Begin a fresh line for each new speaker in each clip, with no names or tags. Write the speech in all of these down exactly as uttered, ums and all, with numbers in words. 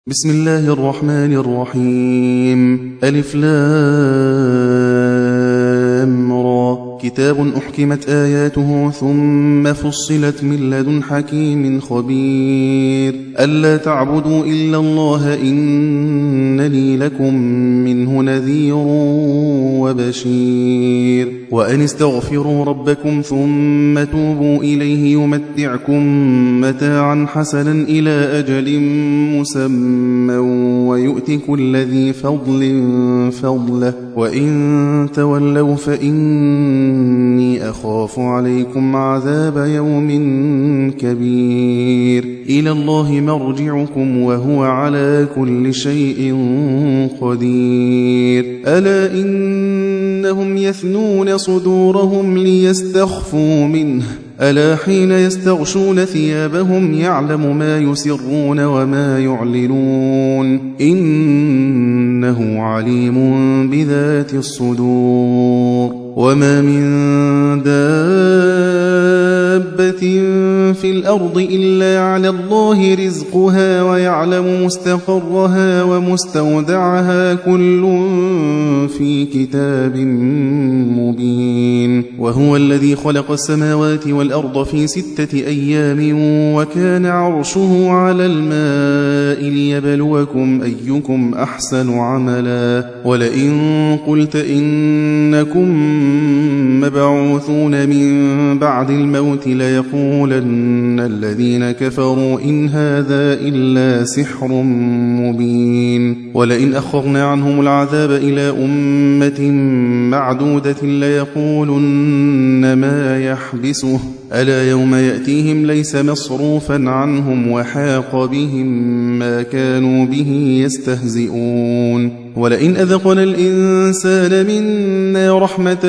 بسم الله الرحمن الرحيم. ألف لام را. كتاب أحكمت آياته ثم فصلت من لدن حكيم خبير. ألا تعبدوا إلا الله إنني لكم منه نذير وبشير. وأن استغفروا ربكم ثم توبوا إليه يمتعكم متاعا حسنا إلى أجل مسمى ويؤت كل ذي فضل فضله وإن تولوا فإني أخاف عليكم عذاب يوم كبير. إلى الله مرجعكم وهو على كل شيء قدير. ألا إنهم يثنون صدورهم ليستخفوا منه ألا حين يستغشون ثيابهم يعلم ما يسرون وما يعلنون إنه عليم بذات الصدور. وما من دابة في الأرض إلا على الله رزقها ويعلم مستقرها ومستودعها كل في كتاب مبين. وهو الذي خلق السماوات والأرض في ستة أيام وكان عرشه على الماء ليبلوكم أيكم أحسن عملا. ولئن قلت إنكم مبعوثون من بعد الموت ليقولن الذين كفروا إن هذا إلا سحر مبين. ولئن أخرنا عنهم العذاب إلى أمة معدودة ليقولن ما يحبسه ألا يوم يأتيهم ليس مصروفا عنهم وحاق بهم ما كانوا به يستهزئون. ولئن أذقنا الإنسان منا رحمة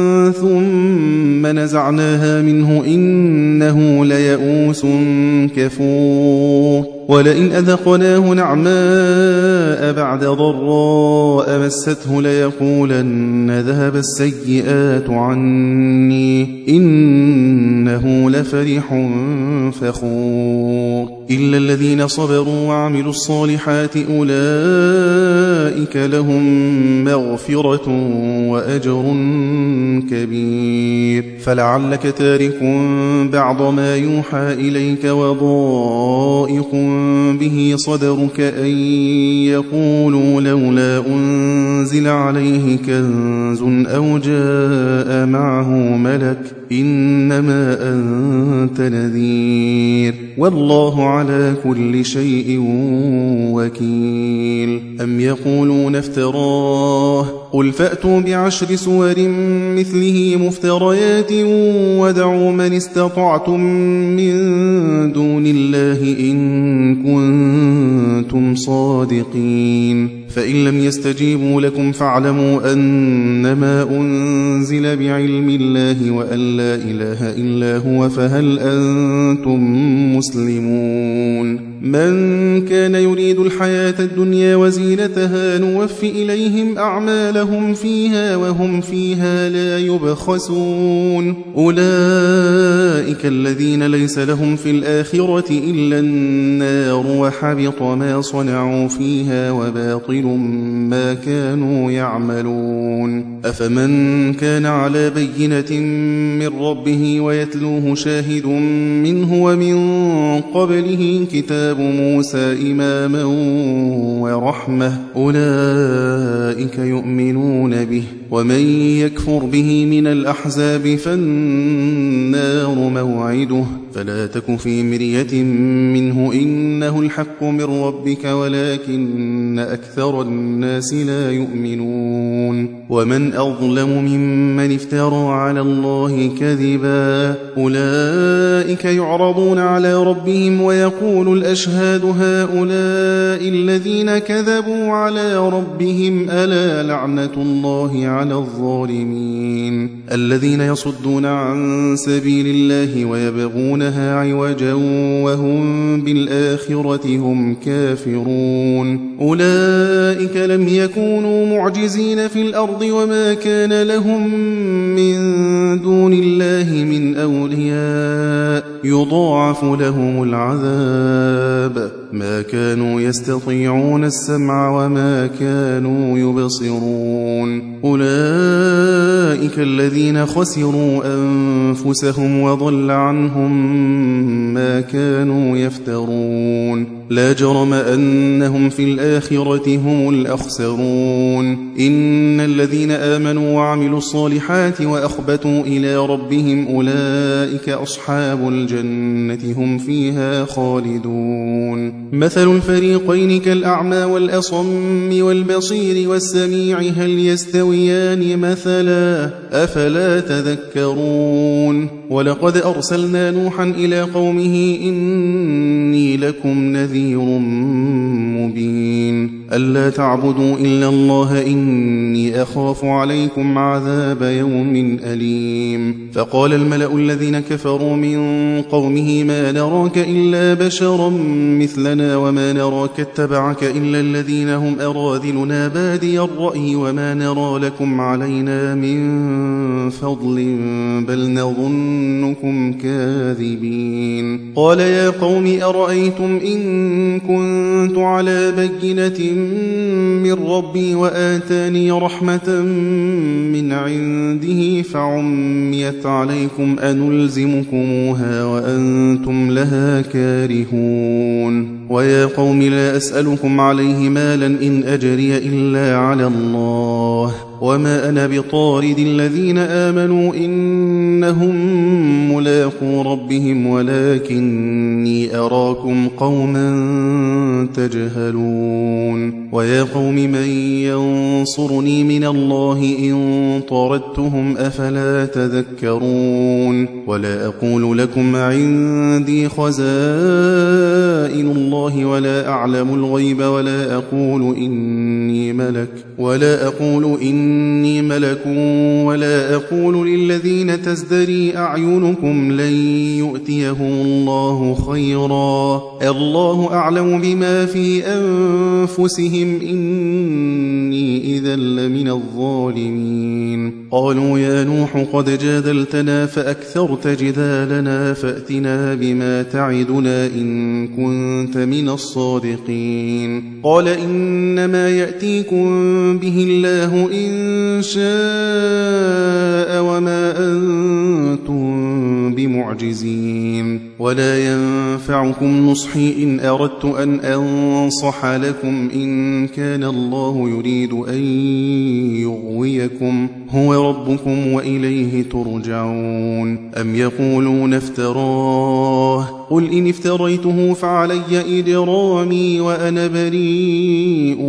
ثم نزعناها منه إنه ليئوس كفور. ولئن أذقناه نعماء بعد ضراء مسته ليقولن ذهب السيئات عني إنه لفرح فخور. إلا الذين صبروا وعملوا الصالحات أولئك لهم مغفرة وأجر كبير. فلعلك تارك بعض ما يوحى إليك وضائق به صدرك أن يقولوا لولا أنزل عليه كنز أو جاء معه ملك إنما أنت نذير والله على كل شيء وكيل. أم يقولون افتراه قل فأتوا بعشر سور مثله مفتريات ودعوا من استطعتم من دون الله إن كنتم صادقين. فإن لم يستجيبوا لكم فاعلموا أنما أنزل بعلم الله وأن لا إله إلا هو فهل أنتم مسلمون. من كان يريد الحياة الدنيا وزينتها نوف إليهم أعمالهم فيها وهم فيها لا يبخسون. أولئك الذين ليس لهم في الآخرة إلا النار وحبط ما صنعوا فيها وباطل ما كانوا يعملون. أفمن كان على بينة من ربه ويتلوه شاهد منه ومن قبله كتاب موسى إماما ورحمة أولئك يؤمنون به. ومن يكفر به من الأحزاب فالنار موعده فلا تك في مرية منه إنه الحق من ربك ولكن أكثر الناس لا يؤمنون. ومن أظلم ممن افترى على الله كذبا أولئك يعرضون على ربهم ويقول الأشهاد هؤلاء الذين كذبوا على ربهم ألا لعنة الله على الظالمين. الذين يصدون عن سبيل الله ويبغونها عوجا وهم بالآخرة هم كافرون. أولئك لم يكونوا معجزين في الأرض وما كان لهم من دون الله من أولياء يضاعف لهم العذاب ما كانوا يستطيعون السمع وما كانوا يبصرون أولئك الذين خسروا أنفسهم وضل عنهم ما كانوا يفترون لا جرم أنهم في الآخرة هم الأخسرون إن الذين آمنوا وعملوا الصالحات وأخبتوا إلى ربهم أولئك أصحاب الجنة هم فيها خالدون مثل الفريقين كالأعمى والأصم والبصير والسميع هل يستويان مثلا أفلا تذكرون ولقد أرسلنا نوحا إلى قومه إني لكم نذير مبين ألا تعبدوا إلا الله إني أخاف عليكم عذاب يوم أليم فقال الملأ الذين كفروا من قومه ما نراك إلا بشرا مثلنا وما نراك اتبعك إلا الذين هم أراذلنا بادي الرأي وما نرى لكم علينا من فضل بل نظنكم كاذبين قال يا قوم أرأيتم إن كنت على بينة من ربي وآتاني رحمة من عنده فعميت عليكم أنلزمكموها وأنتم لها كارهون ويا قوم لا أسألكم عليه مالا إن أجري إلا على الله وما أنا بطارد الذين آمنوا إنهم ملاقو ربهم ولكني أراكم قوما تجهلون ويا قوم من ينصرني من الله إن طردتهم أفلا تذكرون ولا أقول لكم عندي خزائن الله ولا أعلم الغيب ولا أقول إني ملك ولا أقول إني ملك ولا أقول للذين تزدري أعينكم لن يؤتيهم الله خيرا الله أعلم بما في أنفسهم إني إذا لمن الظالمين قالوا يا نوح قد جادلتنا فأكثرت جدالنا فأتنا بما تعدنا إن كنت من الصادقين قال إنما يأتيكم به الله إن شاء وما أنتم بمعجزين ولا ينفعكم نصحي إن أردت أن أنصح لكم إن كان الله يريد أن يغويكم هو ربكم وإليه ترجعون أم يقولون افتراه قل إن افتريته فعلي إجرامي وأنا بريء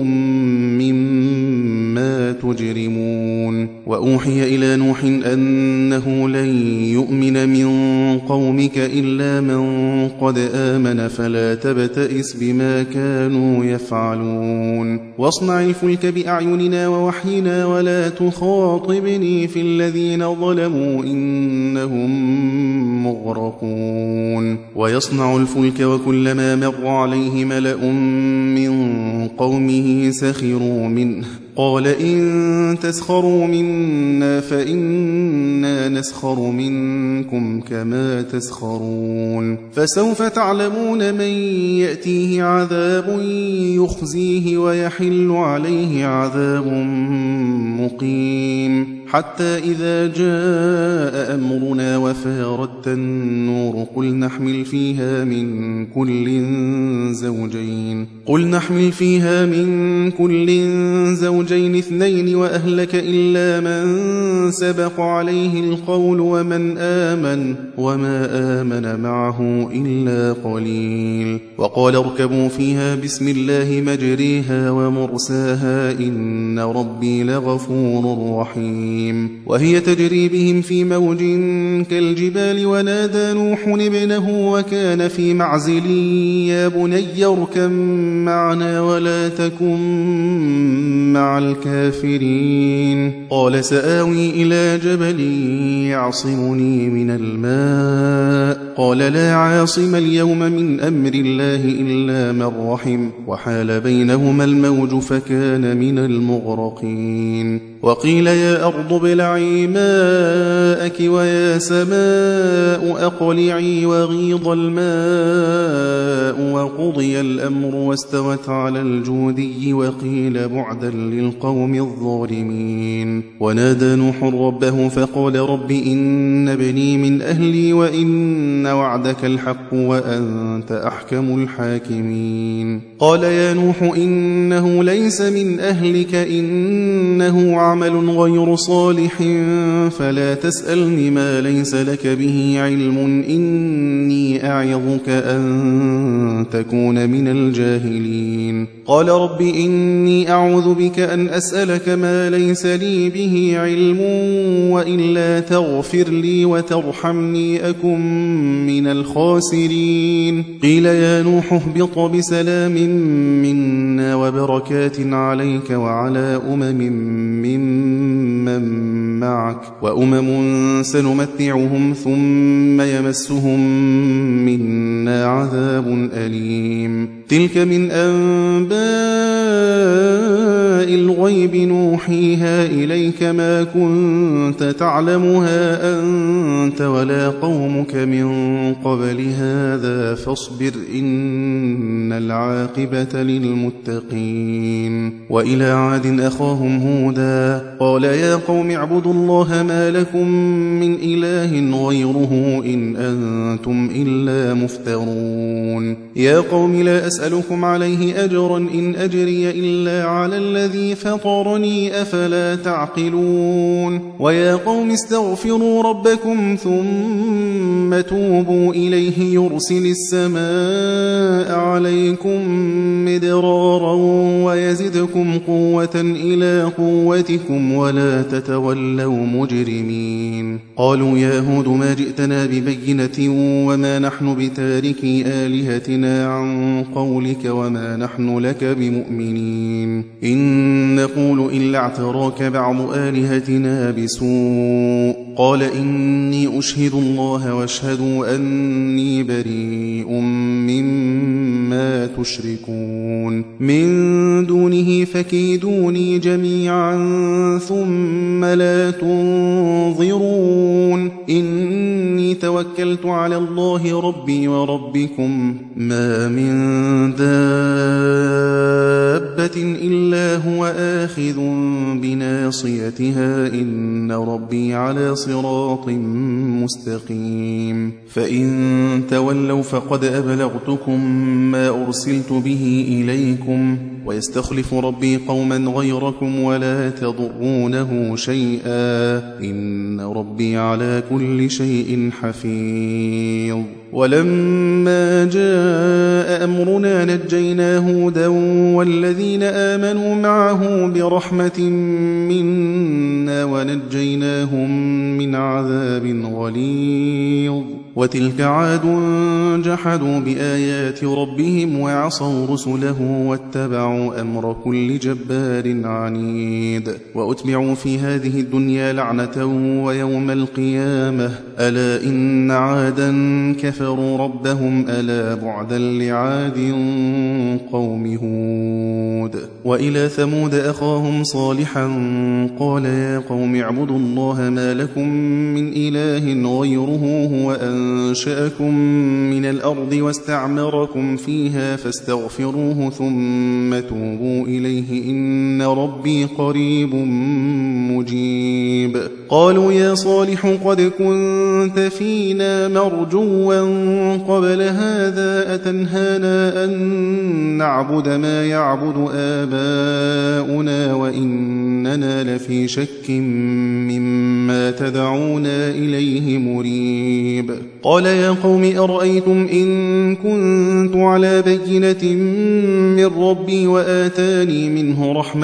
مما تجرمون وأوحي إلى نوح أنه لن يؤمن من قومك إلا من قد آمن فلا تبتئس بما كانوا يفعلون واصنع الفلك بأعيننا ووحينا ولا تخاطبني في الذين ظلموا إنهم مغرقون ويصنع الفلك وكلما مر عليه ملأ من قومه سخروا منه قال إن تسخروا منا فإنا نسخر منكم كما تسخرون فسوف تعلمون من يأتيه عذاب يخزيه ويحل عليه عذاب مقيم حتى إذا جاء أمرنا وفارت النور قل نحمل فيها من كل زوجين قل نحمل فيها من كل زوجين اثنين وأهلك إلا من سبق عليه القول ومن آمن وما آمن معه إلا قليل وقال اركبوا فيها بسم الله مجريها ومرساها إن ربي لغفور رحيم وهي تجري بهم في موج كالجبال ونادى نوح ابنه وكان في معزل يا بني اركب معنا ولا تكن مع الكافرين قال سآوي إلى جبل يعصمني من الماء قال لا عاصم اليوم من أمر الله إلا من رحم وحال بينهما الموج فكان من المغرقين وقيل يا أرض ابلعي ماءك ويا سماء أقلعي وغيض الماء وقضي الأمر واستوت على الجودي وقيل بعدا للقوم الظالمين ونادى نوح ربه فقال رب إن ابني من أهلي وإن وعدك الحق وأنت أحكم الحاكمين قال يا نوح إنه ليس من أهلك إنه عمل غير صالح فلا تسألني ما ليس لك به علم إني أعظك أن تكون من الجاهلين قال رب إني أعوذ بك أن أسألك ما ليس لي به علم وإلا تغفر لي وترحمني أكن من الخاسرين قيل يا نوح اهبط بسلام منا وبركات عليك وعلى أمم ممن معك وأمم سنمتعهم ثم يمسهم منا عذاب أليم تلك من أنباء الغيب نوحيها إليك ما كنت تعلمها أنت ولا قومك من قبل هذا فاصبر إن العاقبة للمتقين وإلى عاد أخاهم هودا قال يا قوم اعبدوا الله ما لكم من إله غيره إن أنتم إلا مفترون يا قوم لا أسألكم عليه أجرا إن أجري إلا على الذي فطرني أفلا تعقلون ويا قوم استغفروا ربكم ثم توبوا إليه يرسل السماء عليكم مدرارا ويزدكم قوة إلى قوتكم ولا تتولوا مجرمين قالوا يا هود ما جئتنا ببينة وما نحن بتاركي آلهتنا عن قولك وما نحن لك بمؤمنين إن نقول إلا اعتراك بعض آلهتنا بسوء قال إني أشهد الله واشهدوا أني بريء مما تشركون من دونه فكيدوني جميعا ثم لا تنظرون إني توكلت على الله ربي وربكم ما من دابة إلا هو آخذ بناصيتها إن ربي على صراط مستقيم فإن تولوا فقد أبلغتكم ما أرسلت به إليكم ويستخلف ربي قوما غيركم ولا تضرونه شيئا إن ربي على كل شيء حفيظ ولما جاء أمرنا نجينا هودا والذين آمنوا معه برحمة منا ونجيناهم من عذاب غليظ وتلك عاد جحدوا بآيات ربهم وعصوا رسله واتبعوا أمر كل جبار عنيد وأتبعوا في هذه الدنيا لعنة ويوم القيامة ألا إن عادا كفروا ربهم ألا بعدا لعاد قوم هود وإلى ثمود أخاهم صالحا قال يا قوم اعبدوا الله ما لكم من إله غيره هو أنشأكم من الأرض واستعمركم فيها فاستغفروه ثم توبوا إليه إن ربي قريب مجيب قالوا يا صالح قد كنت فينا مرجوا قبل هذا أتنهانا أن نعبد ما يعبد آباؤنا وإننا لفي شك مما تدعونا إليه مريب قال يا قوم أرأيتم إن كنت على بينة من ربي وآتاني منه رحمة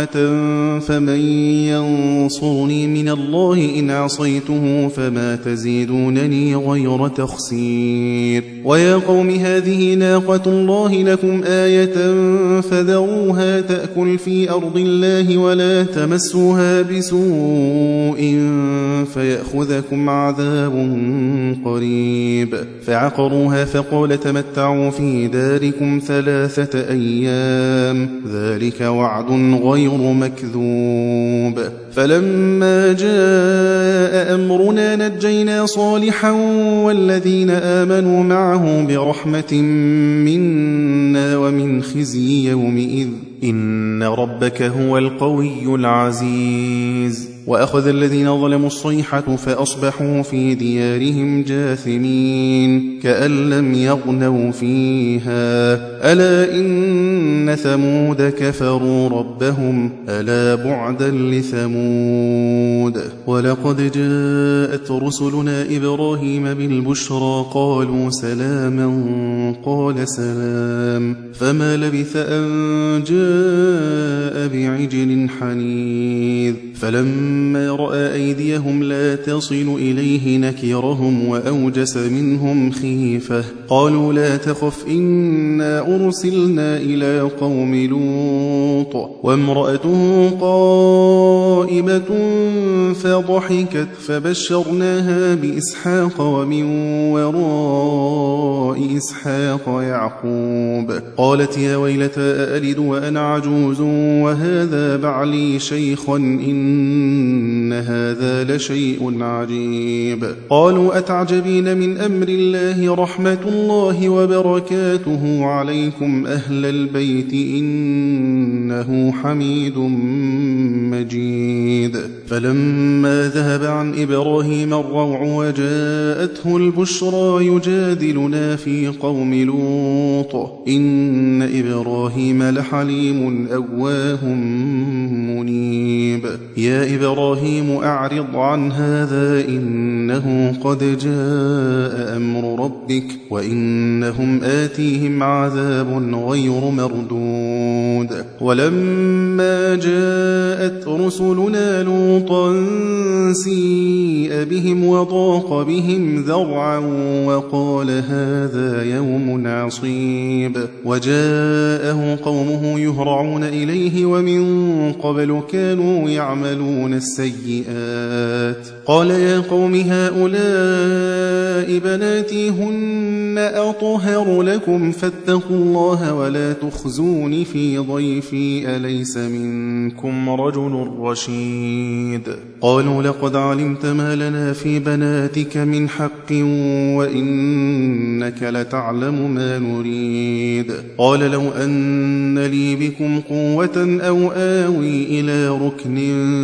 رحمة فمن ينصرني من الله إن عصيته فما تزيدونني غير تخسير ويا قوم هذه ناقة الله لكم آية فذروها تأكل في أرض الله ولا تمسوها بسوء فيأخذكم عذاب قريب فعقروها فقال تمتعوا في داركم ثلاثة أيام ذلك وعد غير مكذوب فلما جاء أمرنا نجينا صالحا والذين آمنوا معه برحمة منا ومن خزي يومئذ إن ربك هو القوي العزيز وأخذ الذين ظلموا الصيحة فأصبحوا في ديارهم جاثمين كأن لم يغنوا فيها ألا إن ثمود كفروا ربهم ألا بعدا لثمود ولقد جاءت رسلنا إبراهيم بالبشرى قالوا سلاما قال سلام فما لبث أن جاء بعجل حنيذ فلما رأى أيديهم لا تصل إليه نكرهم وأوجس منهم خيفة قالوا لا تخف إنا أرسلنا إلى قوم لوط وامرأته قائمة فضحكت فبشرناها بإسحاق ومن وراء إسحاق يعقوب قالت يا ويلتى أألد وأنا عجوز وهذا بعلي شيخا إن هذا لشيء عجيب قالوا أتعجبين من أمر الله رحمة الله وبركاته عليكم أهل البيت إنه حميد مجيد فلما ذهب عن إبراهيم الروع وجاءته البشرى يجادلنا في قوم لوط إن إبراهيم لحليم أواه منيب يا إبراهيم أعرض عن هذا إنه قد جاء أمر ربك وإنهم آتيهم عذاب غير مردود ولما جاءت رسلنا لوطا سيء بهم وضاق بهم ذرعا وقال هذا يوم عصيب وجاءه قومه يهرعون إليه ومن قبل كانوا يعملون السيئات قال يا قوم هؤلاء بناتي هن أطهر لكم فاتقوا الله ولا تخزوني في ضيفي أليس منكم رجل رشيد قالوا لقد علمت ما لنا في بناتك من حق وإنك لتعلم ما نريد قال لو أن لي بكم قوة أو آوي إلى ركن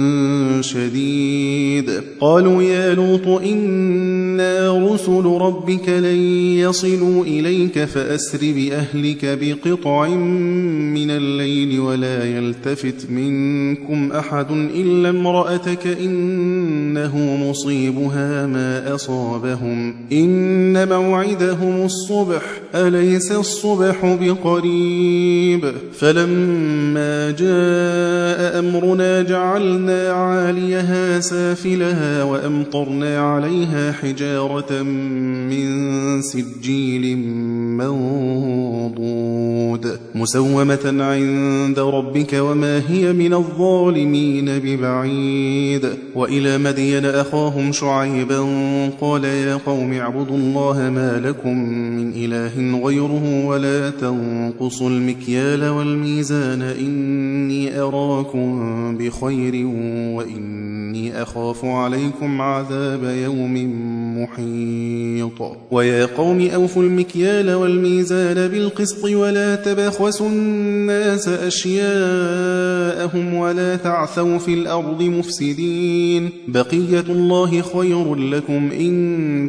شديد قالوا يا لوط إنا رسل ربك لن يصلوا إليك فأسر بأهلك بقطع من الليل ولا يلتفت منكم أحد إلا امرأتك إنه مصيبها ما أصابهم إن موعدهم الصبح أليس الصبح بقريب فلما جاء أمرنا جعلنا عاليها سافلها وأمطرنا عليها حجارة من سجيل منضود مسومة عند ربك وما هي من الظالمين ببعيد وإلى مدين أخاهم شعيبا قال يا قوم اعبدوا الله ما لكم من إله غيره ولا تنقصوا المكيال والميزان إني أراكم بخير وإني أخاف عليكم عذاب يوم محيط ويا قوم أوفوا المكيال والميزان بالقسط ولا تبخسوا الناس أشياءهم ولا تعثوا في الأرض مفسدين بقية الله خير لكم إن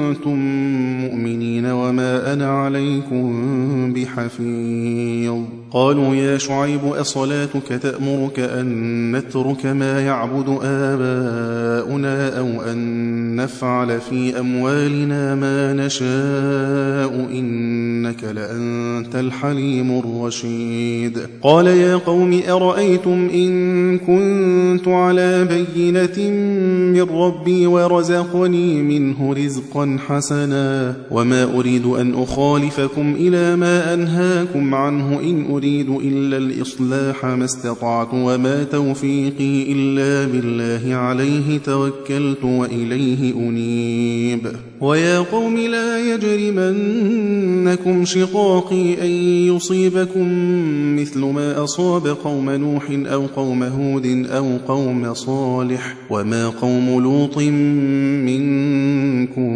كنتم مؤمنين وما أنا عليكم بحفيظ قالوا يا شعيب أصلاتك تأمرك أن نترك ما يعبد آباؤنا أو أن نفعل في أموالنا ما نشاء إنك لأنت الحليم الرشيد قال يا قوم أرأيتم إن كنت على بينة من ربي ورزقني منه رزقا حسنا وما أريد أن أخالفكم إلى ما أنهاكم عنه إن أريد إلا الإصلاح ما استطعت وما توفيقي إلا بالله عليه توكلت وإليه أنيب ويا قوم لا يجرمنكم شقاقي أن يصيبكم مثل ما أصاب قوم نوح أو قوم هود أو قوم صالح وما قوم لوط منكم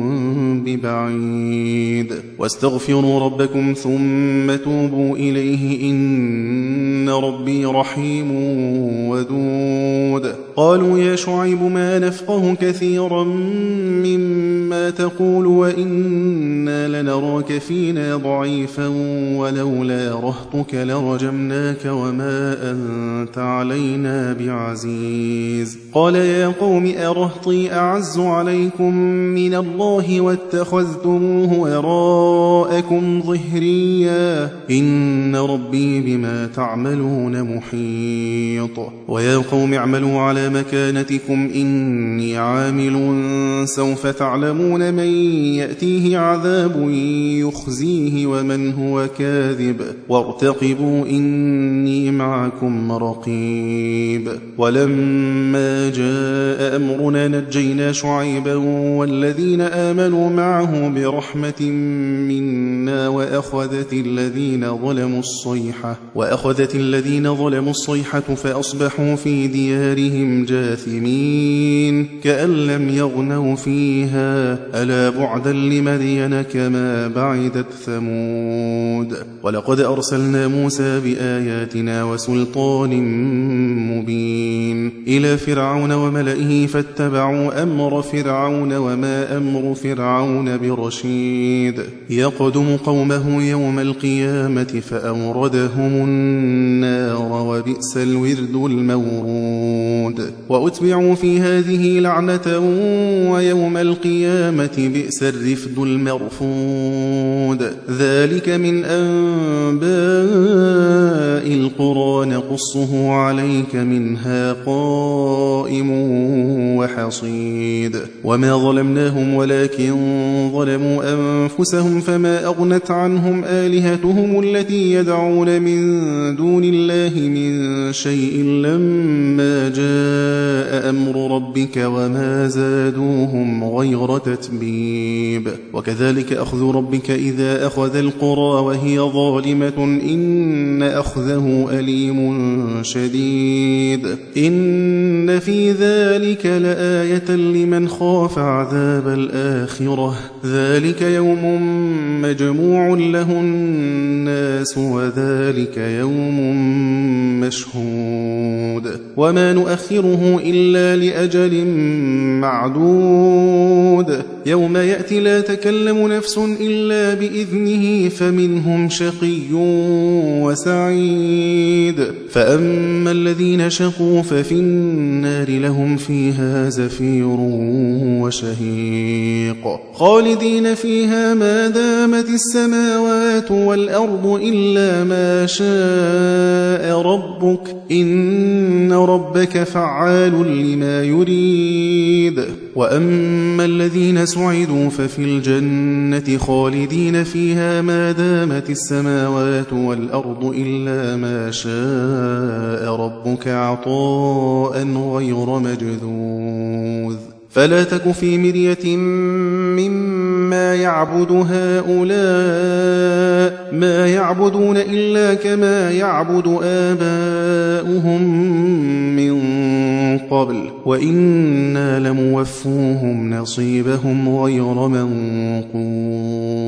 ببعيد واستغفروا ربكم ثم توبوا إليه إن ربي رحيم ودود قالوا يا شعيب ما نفقه كثيرا مما تقول وإنا لنراك فينا ضعيفا ولولا رهطك لرجمناك وما أنت علينا بعزيز قال يا قوم أرهطي أعز عليكم من الله واتخذتموه وراءكم ظهريا إن ربي بما تعملون محيط ويا قوم اعملوا على مكانتكم إني عامل سوف تعلمون من يأتيه عذاب يخزيه ومن هو كاذب وارتقبوا إني معكم رقيب ولما جاء أمرنا نجينا شعيبا والذين آمنوا معه برحمة منا وأخذت الذين ظلموا الصيحة وأخذت الذين ظلموا الصيحة فأصبحوا في ديارهم جاثمين كأن لم يغنوا فيها ألا بعدا لمدين كما بعدت ثمود ولقد أرسلنا موسى بآياتنا وسلطان مبين إلى فرعون وملئه فاتبعوا أمر فرعون وما أمر فرعون برشيد يقدم قومه يوم القيامة فأوردهم النار وبئس الورد المورود وأتبعوا في هذه لعنة ويوم القيامة بئس الرفد المرفود ذلك من أنباء القرى نقصه عليك منها قائم وحصيد وما ظلمناهم ولكن ظلموا أنفسهم فما أغنت عنهم آلهتهم التي يدعون من دون الله من شيء لما جاء أمر ربك وما زادوهم غير تتبيب وكذلك أخذ ربك إذا أخذ القرى وهي ظالمة إن أخذه أليم شديد إن في ذلك لآية لمن خاف عذاب الآخرة ذلك يوم مجموع له الناس وذلك يوم مشهود وما نؤخره إلا لأجل معدود يوم يأتي لا تكلم نفس إلا بإذنه فمنهم شقي وسعيد فأما الذين شقوا ففي النار لهم فيها زفير وشهيق خالدين فيها ما دامت السماوات والأرض إلا ما شاء ربك إن ربك فعال لما يريد وأما الذين سعدوا ففي الجنة خالدين فيها ما دامت السماوات والأرض إلا ما شاء ربك عطاء غير مجذوذ فلا تك في مرية مما يعبد هؤلاء ما يعبدون إلا كما يعبد آباؤهم من قبل وإنا لموفوهم نصيبهم غير منقوص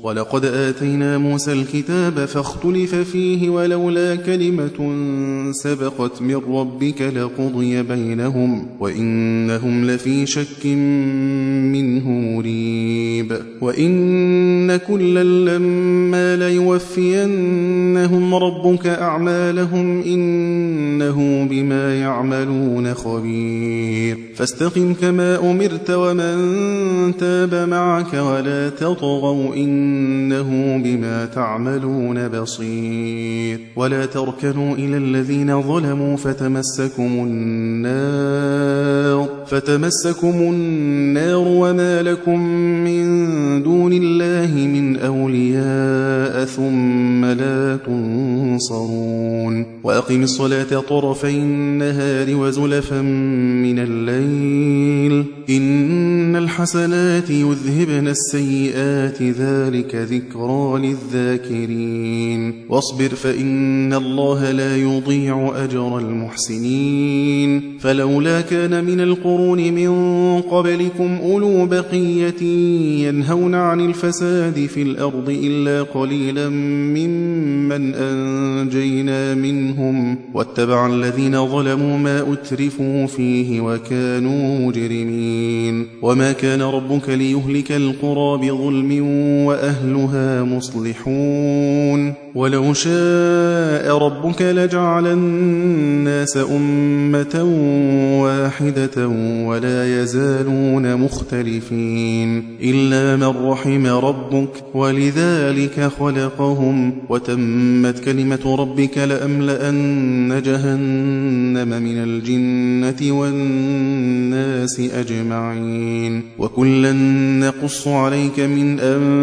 ولقد آتينا موسى الكتاب فاختلف فيه ولولا كلمة سبقت من ربك لقضي بينهم وإنهم لفي شك منه مريب وإن كلا لما ليوفينهم ربك أعمالهم إنه بما يعملون خبير فاستقم كما أمرت ومن تاب معك ولا تطغوا إنه بما تعملون بصير ولا تركنوا إلى الذين ظلموا فتمسكم النار فتمسكم النار وما لكم من دون الله من أولياء ثم لا تنصرون وأقم الصلاة طرفي النهار وزلفا من الليل إن الحسنات يذهبن السيئات ذلك ذكرى للذاكرين واصبر فإن الله لا يضيع أجر المحسنين فلولا كان من القرون من قبلكم أولو بقية ينهون عن الفساد في الأرض إلا قليلا ممن أنجينا منهم واتبع الذين ظلموا ما أترفوا فيه وكانوا مجرمين وما كان ربك ليهلك القرى بظلم وأهلها مصلحون ولو شاء ربك لجعل الناس أمة واحدة ولا يزالون مختلفين إلا من رحم ربك ولذلك خلقهم وتمت كلمة ربك لأملأن جهنم من الجنة والناس أجمعين وكلا نقص عليك من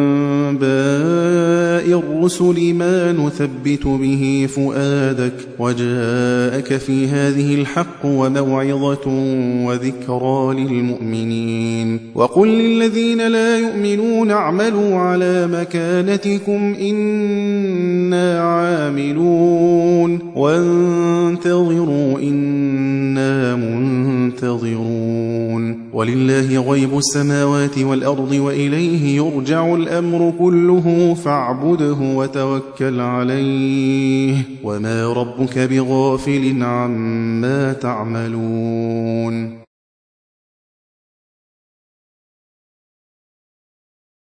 أنباء الرسل ما نثبت به فؤادك وجاءك في هذه الحق وموعظة وذكرى للمؤمنين وقل للذين لا يؤمنون اعملوا على مكانتكم إنا عاملون وانتظروا إنا منتظرون ولله غيب السماوات والأرض وإليه يرجع الأمر كله فاعبده وتوكل عليه وما ربك بغافل عما تعملون